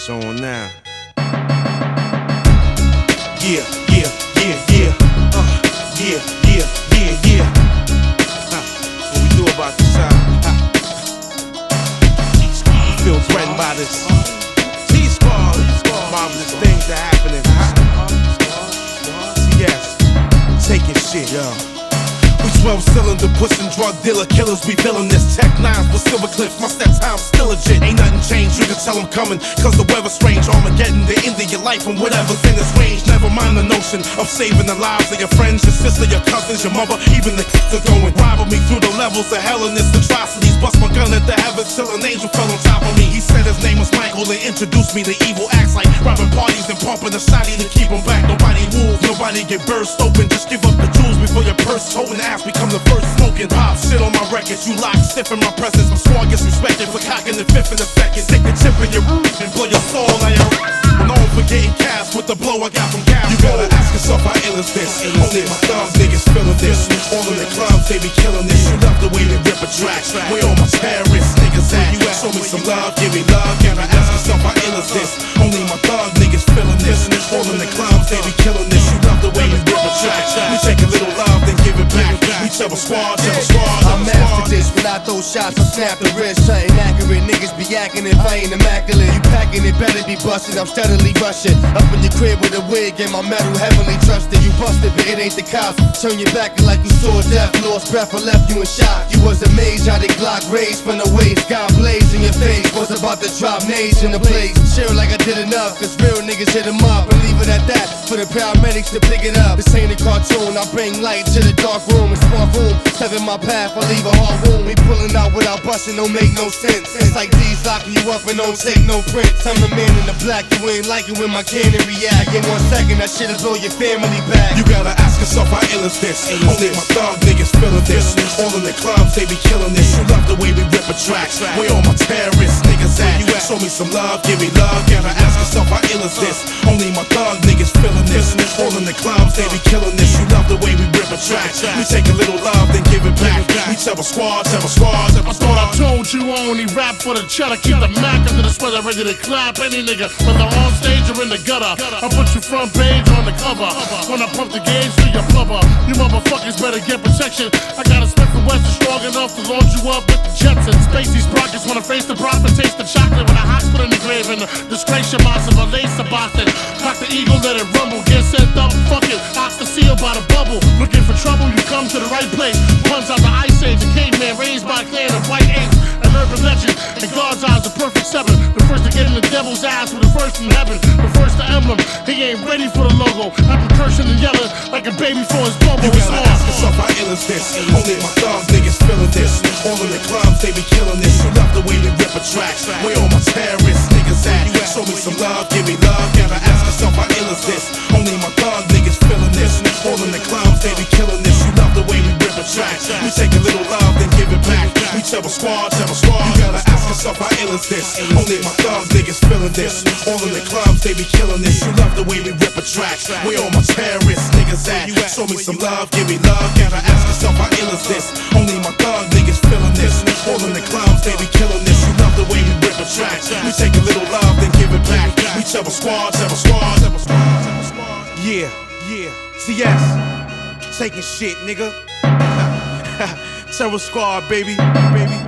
It's on now. Yeah, yeah, yeah, yeah. Yeah, yeah, yeah, yeah. What we do about this time? You feel threatened by this T-Squad. Marvelous things are happening. Yes, taking shit, yo. We 12-cylinder, pushing drug dealer killers, we feeling this. Tech 9s with silver clips, my step time still legit. Ain't nothing changed, you can tell I'm coming, cause the weather's strange. Armageddon, the end of your life and whatever's in its range. Never mind the notion of saving the lives of your friends, your sister, your cousins, your mother, even the kids are going. Robbing me through the levels of hell and its atrocities. Bust my gun at the heavens till an angel fell on top of me. He said his name was Michael and introduced me to evil acts like robbing parties and pumping a shotty to keep them back. Nobody move, nobody get burst open. Just give up the jewels before your purse toting ass become the first smoking. Pop shit on my records, you lock stiff in my presence. My squad gets respected for cocking the fifth in a second. Stick the chip in your root and blow your soul out your no for getting cast with the blow I got from gas. You gotta ask yourself how ill is this? Only my thugs niggas feeling this. All in the clubs they be killing this. You love the way they rip a track. Where all my terrorists niggas at? Show me some love, give me love. Gotta ask yourself how ill is this? Only my thug niggas feeling this. All in the clubs they be killing this. You love the way they rip a track. We take a little love then give it back. We tell a squad, tell a squad. I mastered this. When I throw shots, I snap the wrist. Something accurate. Niggas be acting if I ain't immaculate. You packing it, better be busted. I'm steadily rushing. Up in your crib with a wig and my metal heavily trusted. You busted, but it ain't the cops. Turn your back like you saw death. Lost breath, I left you in shock. You was amazed how the Glock raised from the waist. God blaze in your face. Was about to drop nades in the place. Chill like I did enough, cause real niggas hit them up. And leave it at that for the paramedics to pick it up. This ain't a cartoon. I bring light to the dark room. It's small room. Step in my path, I leave a hard wound. We pulling out without busting, don't make no sense. It's like these locking you up and don't take no prints. I'm the man in the black, you ain't like it when my cannon react. In 1 second, that shit'll blow your family back. You gotta ask yourself how ill is this? Only my thug niggas feeling this. All in the clubs, they be killing this. You love the way we rip a track. Where all my terrorists niggas at? Show me some love, give me love. Gotta ask yourself how ill is this? Only my thug niggas feeling this. All in the clubs, they be killing this. You love the way we rip a track. We take a little love, then give it back. We tell a squad, tell a squad, tell a squad. I told you I only rap for the cheddar. Keep the Mac under the sweater, ready to clap any nigga. Whether on stage or in the gutter, I put you front page on the cover. When I pump the gauge through your blubber, you motherfuckers better get protection. I got a Smith & Wesson strong enough to launch you up with the Jetsons. Spacey's sprockets wanna face the prophet, taste the chocolate with a hospital in the grave and disgrace your boss of a lace of Boston. Cock the eagle, let it rumble, get sent up, fuck it. Ox the seal by the bubble. Looking for trouble, you come to the right place. Puns out the ice age, a caveman raised by a clan of white apes. An urban legend, in God's eyes, the perfect seven. The first to get in the devil's ass with the first from heaven. The first to emblem, he ain't ready for the logo. I've been cursing and yelling like a baby for his bubble. You gotta ask yourself how ill is this? Only my thugs niggas feeling this. All in the clubs, they be killing this. You love the way we rip a track. Where all my terrorists niggas at? Show me some love, give me love. Gotta ask yourself how ill is this? Only my thug niggas feeling this. All in the clubs, they be killing this. You love the way we rip a track. We take a little love, then give it back. We tell a squad, tell a squad. You gotta ask yourself how ill is this? Only my thugs niggas feeling this. All in the clubs, they be killing this. You love the way we rip a track. Where all my terrorists niggas at? Show me some love, give me love. Gotta ask yourself how ill is this? Only my thug niggas feeling this. All in the clubs, they be killing this. You love the way we rip a track. We take a little love, then give it back. We tell a squad, tell a squad, tell a squad, tell a squad. Yeah, yeah. CS. Taking shit, nigga. Terror Squad, baby.